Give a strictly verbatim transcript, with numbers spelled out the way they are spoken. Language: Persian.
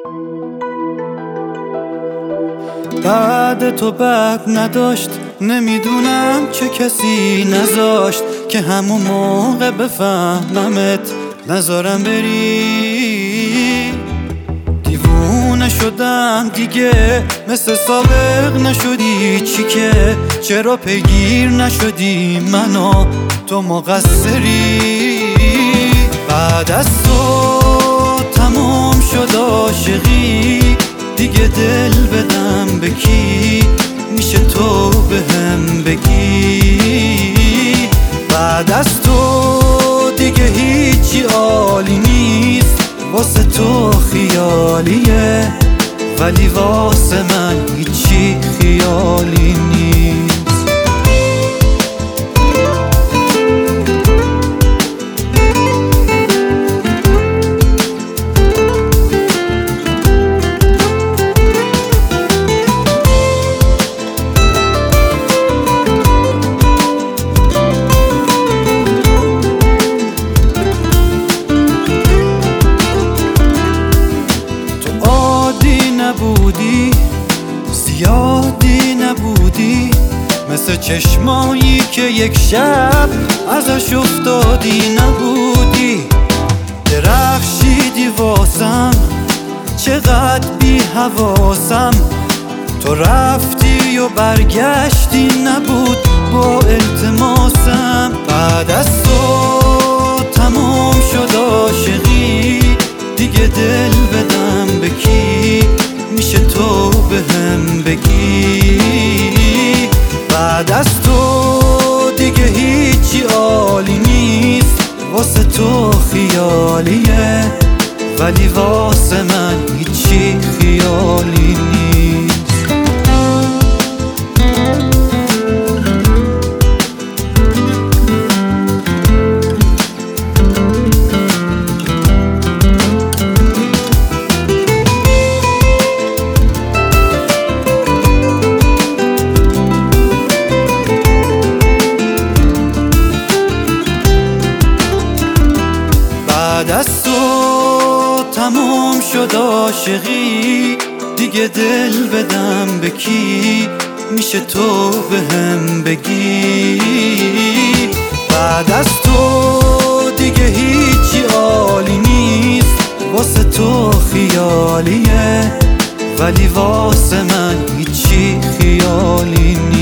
بعد تو بد نداشت، نمیدونم چه کسی نذاشت که همون موقع بفهممت نذارم بری. دیوونه شدم دیگه، مثل سابق نشدی چی که؟ چرا پیگیر نشدی منو تو مقصری؟ بعد از تو تموم شد عاشقی، دیگه دل بدم به کی؟ میشه تو بهم بگی؟ بعد از تو دیگه هیچی عالی نیست، واسه تو خیالیه ولی واسه من هیچی خیالی نیست. نبودی زیادی نبودی، مثل چشمایی که یک شب ازش افتادی نبودی. درخشیدی واسم چقدر بی حواسم، تو رفتی و برگشتی نبود با التماسم. بعد از تو تموم شد عاشقی، دیگه دل بدم به کی؟ میشه تو بهم بگی؟ بعد از تو دیگه هیچی عالی نیست، واسه تو خیالیه ولی واسه من هیچی خیالی نیست. بعد از تو تموم شد عاشقی، دیگه دل بدم به کی؟ میشه تو بهم بگی؟ بعد از تو دیگه هیچی عالی نیست، واسه تو خیالیه ولی واسه من هیچی خیالی نیست.